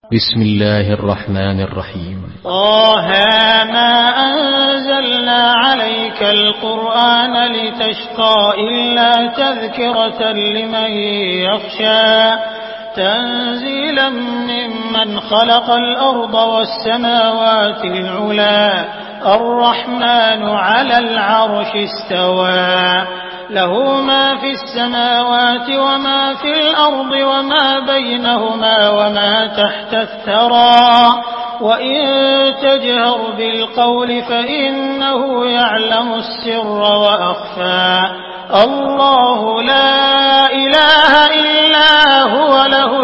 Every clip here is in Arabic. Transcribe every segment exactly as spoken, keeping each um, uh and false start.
بسم الله الرحمن الرحيم. طه ما أنزلنا عليك القرآن لتشقى إلا تذكرة لمن يخشى تنزيلا ممن خلق الأرض والسماوات العلى الرحمن على العرش استوى له ما في السماوات وما في الأرض وما بينهما وما تحت الثرى وإن تجهر بالقول فإنه يعلم السر وأخفى الله لا إله إلا هو له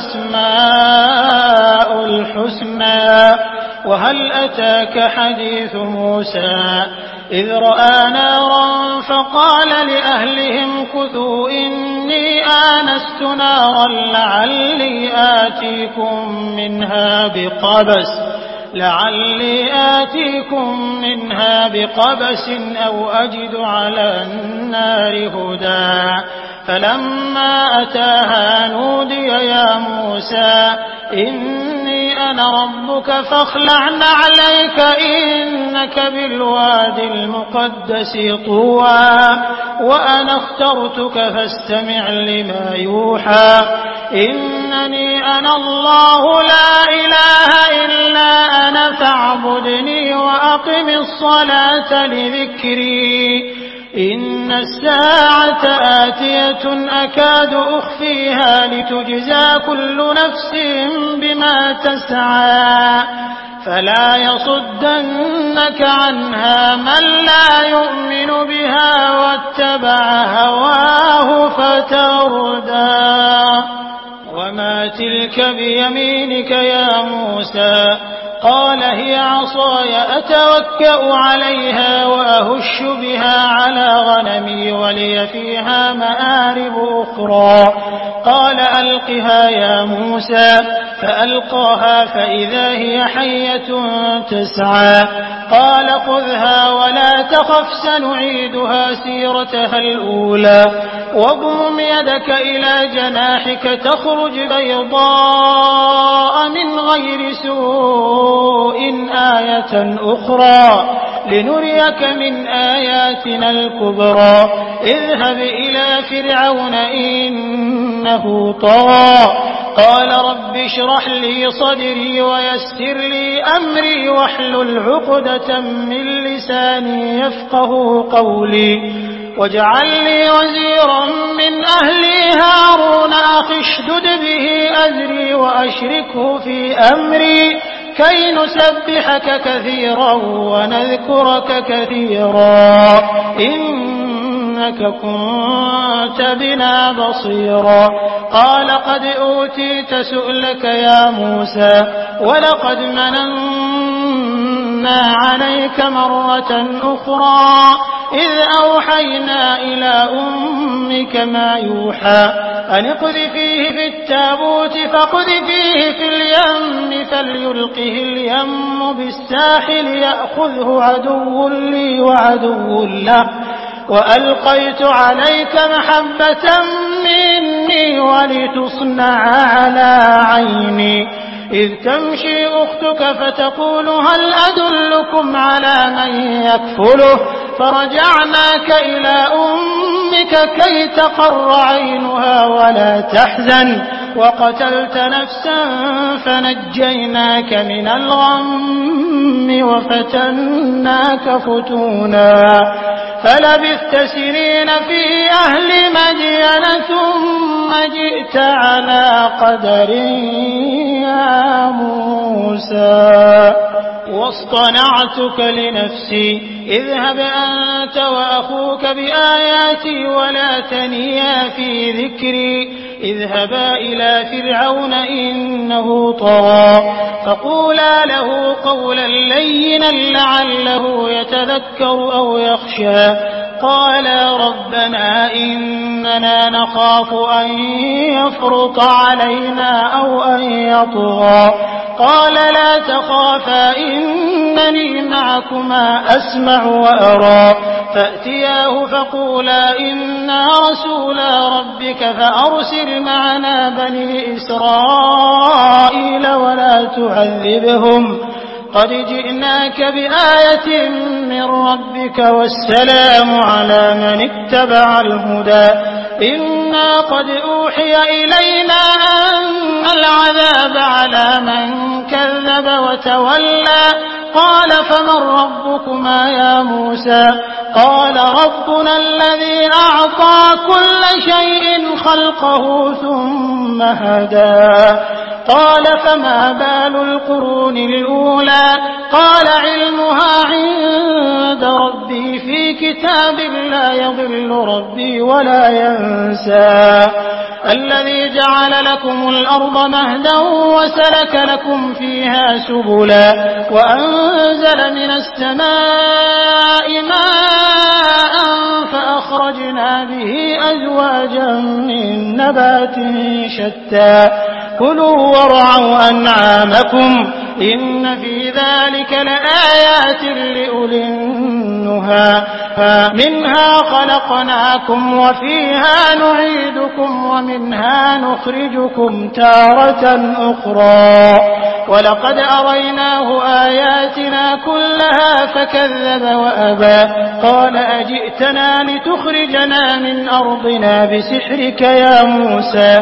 الأسماء الحسنى وهل أتاك حديث موسى إذ رأى نارا فقال لأهلهم كثوا إني آنست نارا لعلي آتيكم منها بقبس لعلي آتيكم منها بقبس أو أجد على النار هدى فلما أتاها نودي يا موسى إني أنا ربك فاخلع نعليك إنك بالواد المقدس طوى وأنا اخترتك فاستمع لما يوحى إنني أنا الله لا إله إلا أنا فاعبدني وأقم الصلاة لذكري إن الساعة آتية أكاد أخفيها لتجزى كل نفس بما تسعى فلا يصدنك عنها من لا يؤمن بها واتبع هواه فتردى وما تلك بيمينك يا موسى قال هي عصاي أتوكأ عليها وأهش بها على غنمي ولي فيها مآرب أخرى قال ألقها يا موسى فألقاها فإذا هي حية تسعى قال خذها ولا تخف سنعيدها سيرتها الأولى واضمم يدك إلى جناحك تخرج بيضاء من غير سوء آية أخرى لنريك من آياتنا الكبرى اذهب إلى فرعون إنه طغى قال رب اشرح لي صدري ويسر لي أمري واحلل عقدة من لساني يفقه قولي واجعل لي وزيرا من أهلي هارون أخي اشدد به أزري وأشركه في أمري كي نسبحك كثيرا ونذكرك كثيرا إنك كنت بنا بصيرا قال قد أوتيت سؤلك يا موسى ولقد مننا عليك مرة أخرى إذ أوحينا إلى أمك ما يوحى أن اقذفيه في التابوت فاقذفيه في اليم فليلقه اليم بالساحل يأخذه عدو لي وعدو له وألقيت عليك محبة مني ولتصنع على عيني إذ تمشي أختك فتقول هل أدلكم على من يكفله فرجعناك إلى أمك كي تقر عينها ولا تحزن وقتلت نفسا فنجيناك من الغم وفتناك فتونا فلبثت سنين في أهل مدين ثم جئت على قدر يا موسى واصطنعتك لنفسي اذهب أنت وأخوك بآياتي ولا تنيا في ذكري اذهبا إلى فرعون إنه طغى فقولا له قولا لينا لعله يتذكر أو يخشى قالا ربنا إننا نخاف أن يفرط علينا أو أن يطغى قال لا تخافا إنني معكما أسمع وأرى فأتياه فقولا إنا رسولا ربك فأرسل معنا بني إسرائيل ولا تعذبهم قد جئناك بآية من ربك والسلام على من اتبع الهدى إنا قد أوحي إلينا أن العذاب على من كذب وتولى قال فمن ربكما يا موسى قال ربنا الذي أعطى كل شيء خلقه ثم هدى قال فما بال القرون الأولى قال علمها عند ربي في كتاب لا يضل ربي ولا ينسى الذي جعل لكم الأرض مهدا وسلك لكم فيها سبلا وأنزل من السماء ماء فأخرجنا به أزواجا من نبات شتى كلوا وارعوا أنعامكم إن في ذلك لآيات لأولي النهى منها خلقناكم وفيها نعيدكم ومنها نخرجكم تارة أخرى ولقد أريناه آياتنا كلها فكذب وأبى قال أجئتنا لتخرجنا من أرضنا بسحرك يا موسى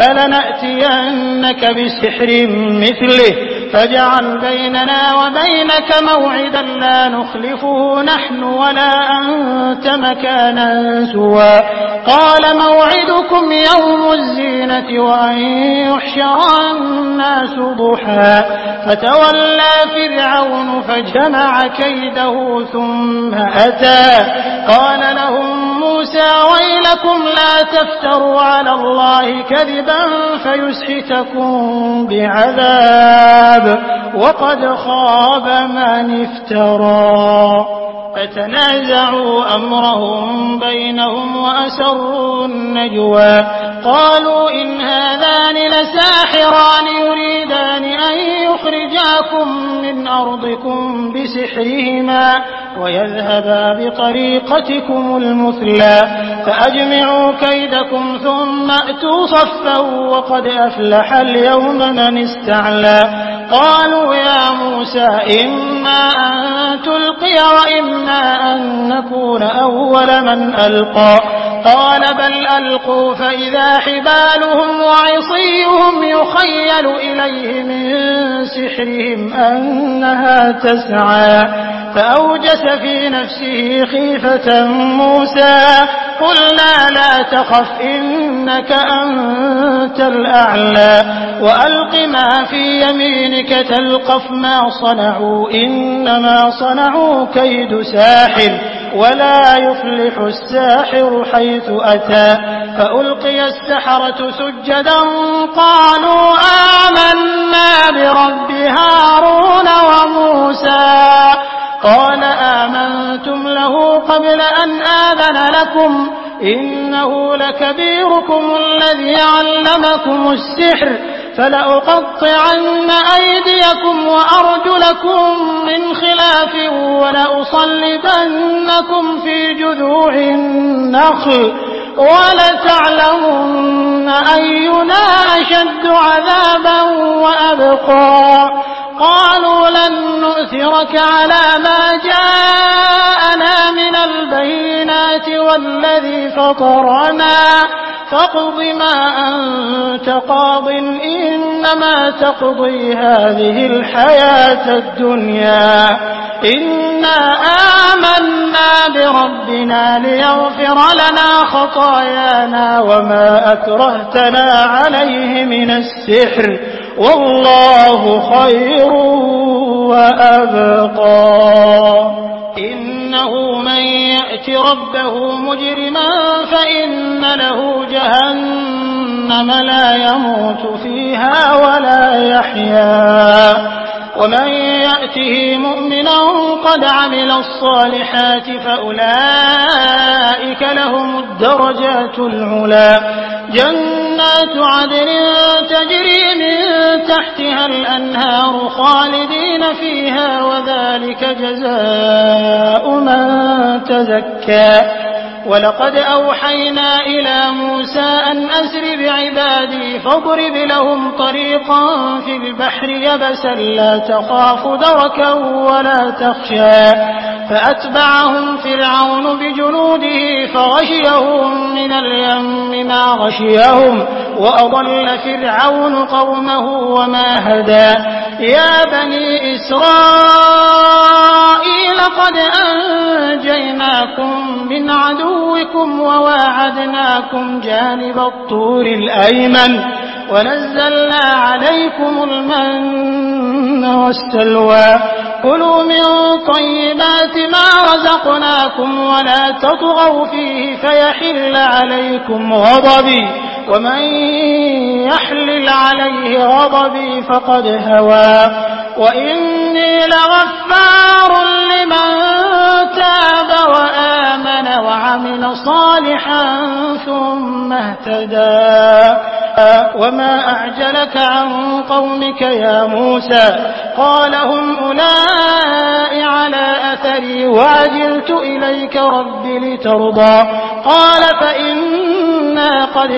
فلنأتينك بسحر مثله فاجعل بيننا وبينك موعدا لا نخلفه نحن ولا أنت مكانا سوى قال موعدكم يوم الزينة وأن يحشر الناس ضحى فتولى فرعون فجمع كيده ثم أتى قال لهم موسى ويلكم لا تفتروا على الله كذبا فيسحتكم بعذاب وقد خاب من افترى فتنازعوا أمرهم بينهم وأسروا النجوى قالوا إن هذان لساحران يريدان أن يخرجاكم من أرضكم بسحرهما ويذهبا بطريقتكم المثلى فأجمعوا كيدكم ثم أتوا صفا وقد أفلح اليوم من استعلى قالوا يا موسى إما أن تلقي وإما أن نكون أول من ألقى قال بل ألقوا فإذا حبالهم وعصيهم يخيل إليه من سحرهم أنها تسعى فأوجس في نفسه خيفة موسى قلنا لا تخف إنك أنت الأعلى وألق ما في يمينك تلقف ما صنعوا إنما صنعوا كيد ساحر ولا يفلح الساحر حيث أتى فألقي السحرة سجدا قالوا آمنا برب هارون وموسى قال آمنتم له قبل أن آذن لكم إنه لكبيركم الذي علمكم السحر فلأقطعن أيديكم وأرجلكم من خلاف ولأصلبنكم في جذوع النخل ولتعلمن أينا أشد عذابا وأبقى قالوا لن نؤثرك على ما جاءنا من البينات والذي فطرنا فاقض ما أنت قاض إنما تقضي هذه الحياة الدنيا إنا آمنا بربنا ليغفر لنا خطايانا وما أكرهتنا عليه من السحر والله خير وأبقى إنه من يأت ربه مجرما فإن له جهنم لا يموت فيها ولا يحيا ومن يأته مؤمنا قد عمل الصالحات فأولئك لهم الدرجات العلى جنات عدن تجري من تحتها الأنهار خالدين فيها وذلك جزاء من تزكى ولقد أوحينا إلى موسى أن أسر بعبادي فاضرب لهم طريقا في البحر يبسا لا تخاف دركا ولا تخشى فأتبعهم فرعون بجنوده فغشيهم من اليم ما غشيهم وأضل فرعون قومه وما هدى يا بني إسرائيل قد أنجيناكم من عدوكم وواعدناكم جانب الطور الأيمن ونزلنا عليكم المن والسلوى كلوا من طيبات ما رزقناكم ولا تطغوا فيه فيحل عليكم غضبي ومن يحلل عليه غضبي فقد هوى وإني لغفار لمن تاب وآمن وعمل صالحا ثم اهتدى وما أعجلك عن قومك يا موسى قال هم أولئك على أثري وعجلت إليك رب لترضى قال فإنا قد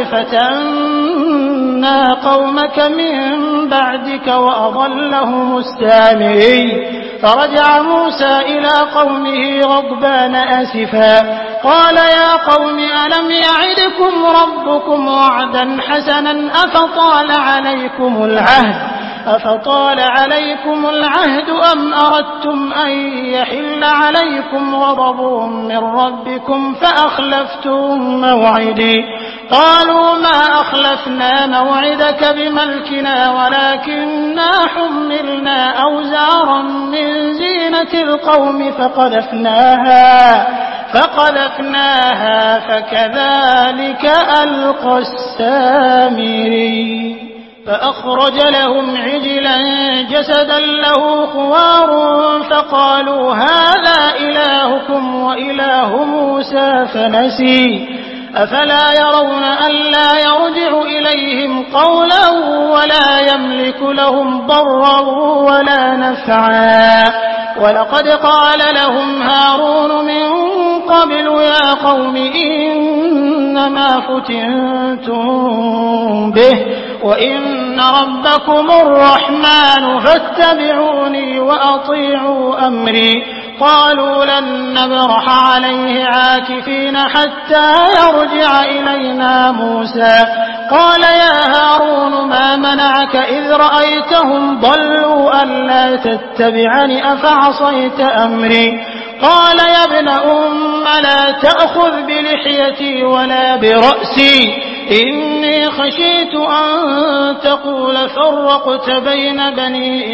فتنا قومك من بعدك وأضلهم السامري فرجع موسى إلى قومه غضبان آسفا قال يا قوم ألم يعدكم ربكم وعدا حسنا أفطال عليكم العهد أفطال عليكم العهد أم أردتم أن يحل عليكم غضب من ربكم فأخلفتم موعدي قالوا ما أخلفنا موعدك بملكنا ولكننا حملنا أوزارا من زينة القوم فقذفناها فقذفناها فكذلك ألقى السامري فأخرج لهم عجلا جسدا له خوار فقالوا هذا إلهكم وإله موسى فنسي أفلا يرون ألا يرجع إليهم قولا ولا يملك لهم ضرا ولا نفعا ولقد قال لهم هارون من قبل يا قوم إنما فتنتم به وإن ربكم الرحمن فاتبعوني وأطيعوا أمري قالوا لن نبرح عليه عاكفين حتى يرجع إلينا موسى قال يا هارون ما منعك إذ رأيتهم ضلوا ألا تتبعني أفعصيت أمري قال يا ابن أم لا تأخذ بلحيتي ولا برأسي إني خشيت أن تقول فرقت بين بني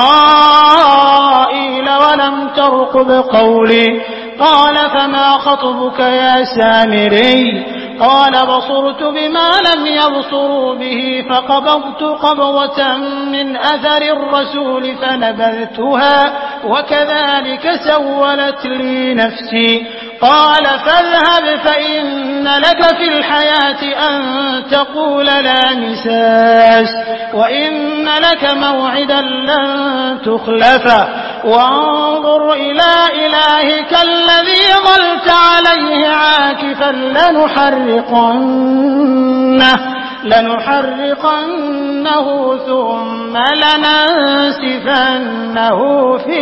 إسرائيل ولم ترقب قولي قال فما خطبك يا سامري قال بصرت بما لم يبصروا به فقبضت قبضة من أثر الرسول فنبذتها وكذلك سولت لي نفسي قال فاذهب فإن لك في الحياة أن تقول لا مساس وإن لك موعدا لن تخلفه وانظر إلى إلهك الذي ظلت عليه عاكفا لنحرقنه لنحرقنه ثم لننسفنه في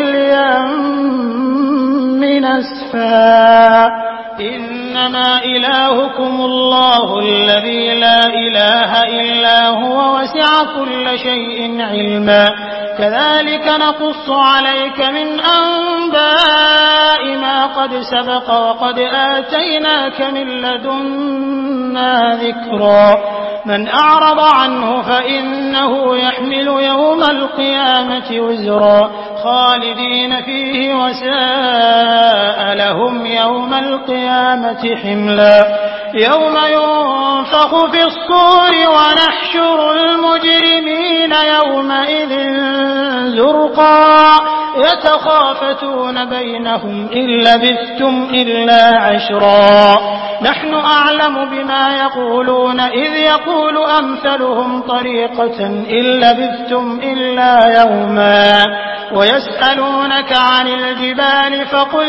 اليم نسفا إنما إلهكم الله الذي لا إله إلا هو وسع كل شيء علما كذلك نقص عليك من أنباء ما قد سبق وقد آتيناك من لدنا ذكرا من أعرض عنه فإنه يحمل يوم القيامة وزرا خالدين فيه وساء لهم يوم القيامة حملا يوم ينفخ في الصور ونحشر المجرمين يومئذ زرقا يتخافتون بينهم إن لبثتم إلا عشرا نحن أعلم بما يقولون إذ يقول أمثلهم طريقة إن لبثتم إلا يوما ويسألونك عن الجبال فقل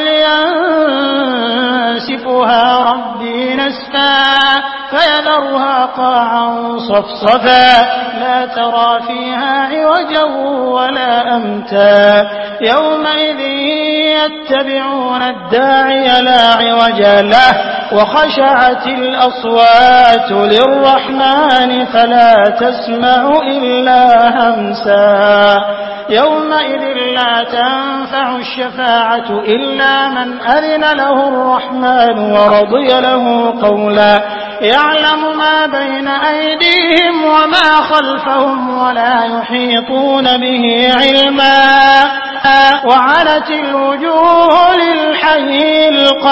ينسفها ربي نسفا فيذرها قاعا صفصفا لا ترى فيها عوجا ولا أمتا يومئذ يتبعون الداعي لا عوج له وخشعت الأصوات للرحمن فلا تسمع إلا همسا يومئذ لا تنفع الشفاعة إلا من أذن له الرحمن ورضي له قولا يعلم ما بين أيديهم وما خلفهم ولا يحيطون به علما وعنت الوجوه للحي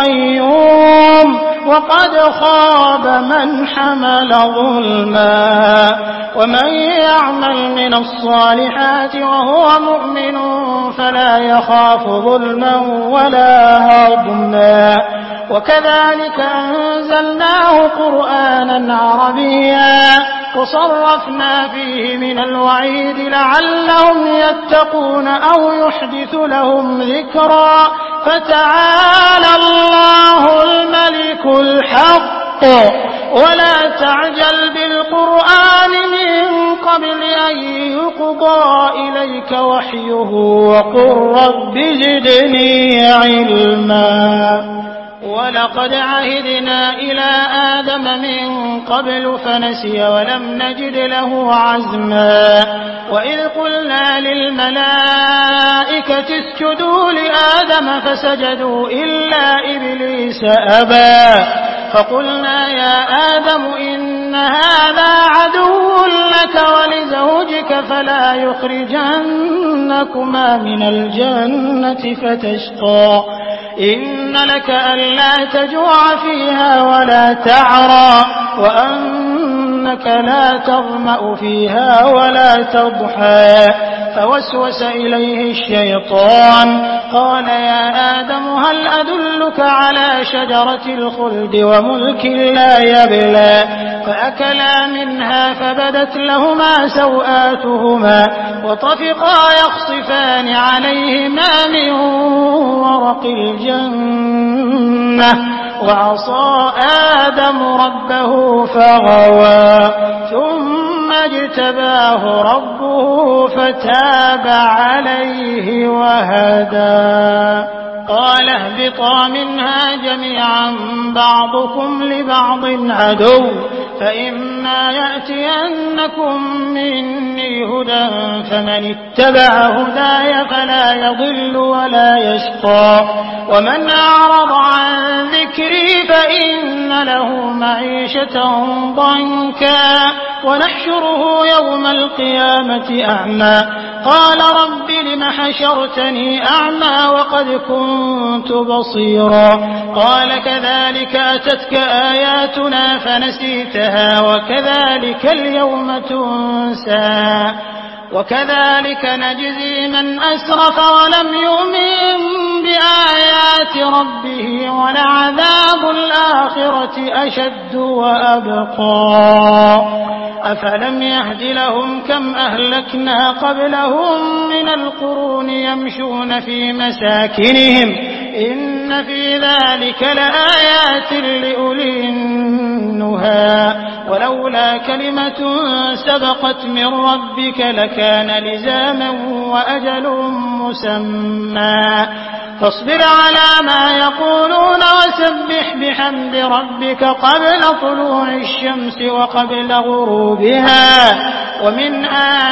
القيوم وقد خاب من حمل ظلما ومن يعمل من الصالحات وهو مؤمن فلا يخاف ظلما ولا هضما وكذلك أنزلناه قرآنا عربيا وصرفنا فيه من الوعيد لعلهم يتقون أو يحدث لهم ذكرا فتعالى الله الملك الحق ولا تعجل بالقرآن من قبل أن يقضى إليك وحيه وقل رب زدني علما ولقد عهدنا إلى آدم من قبل فنسي ولم نجد له عزما وإذ قلنا للملائكة اسجدوا لآدم فسجدوا إلا إبليس أبى فقلنا يا آدم إن هذا عدو لك ولزوجك فلا يخرجنكما من الجنة فتشقى إن لك ألا تجوع فيها ولا تعرى وأنك لا تظمأ فيها ولا تضحى فوسوس إليه الشيطان قال يا آدم هل أدلك على شجرة الخلد وملك لا يبلى فأكلا منها فبدت لهما سوآتهما وطفقا يخصفان عليهما من ورق الجنة وعصى آدم ربه فغوى ثم اجتباه ربه فتاب عليه وهدى قال اهبطا منها جميعا بعضكم لبعض عدو فإما يأتينكم مني هدى فمن اتبع هداي فلا يضل ولا يشقى ومن أعرض عن ذكري فإن له معيشة ضنكا ونحشره يوم القيامة أعمى قال رب لم حشرتني أعمى وقد كنت بصيرا قال كذلك أتتك آياتنا فنسيتها وكذلك اليوم تنسى وكذلك نجزي من أسرف ولم يؤمن بآيات ربه ولعذاب الآخرة أشد وأبقى أفلم يهد لهم كم أهلكنا قبلهم من القرون يمشون في مساكنهم إن في ذلك لآيات لأولي النهى ولولا كلمة سبقت من ربك لكان لزاما وأجل مسمى فاصبر على ما يقولون وسبح بحمد ربك قبل طلوع الشمس وقبل غروبها ومن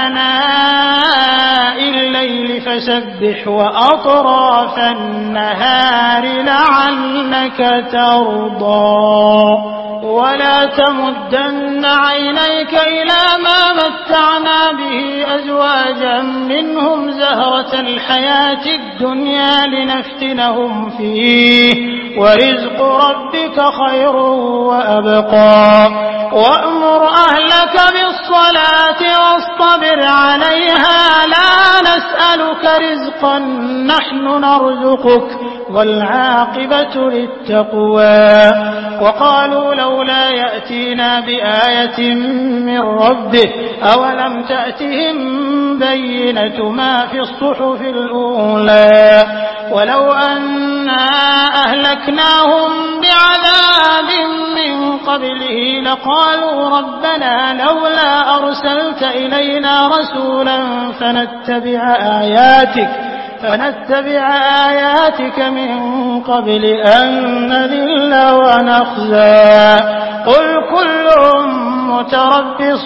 آناء الليل فسبح وأطراف النهار لعلك ترضى ولا تمدن عينيك إلى ما متعنا به أزواجا منهم زهرة الحياة الدنيا لنفتنهم فيه ورزق ربك خير وأبقى وأمر أهلك بالصلاة واصطبر عليها لا نسألك نسألك رزقا نحن نرزقك والعاقبة للتقوى وقالوا لولا يأتينا بآية من ربه أولم تأتهم بينة ما في الصحف الأولى ولو أنا أهلكناهم بعذاب من قبله لقالوا ربنا لولا أرسلت إلينا رسولا فنتبع آياتك فنتبع آياتك من قبل أن نذل ونخزى قل كل متربص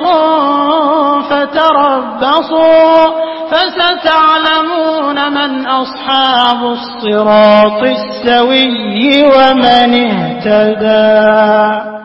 فتربصوا فستعلمون من أصحاب الصراط السوي ومن اهتدى.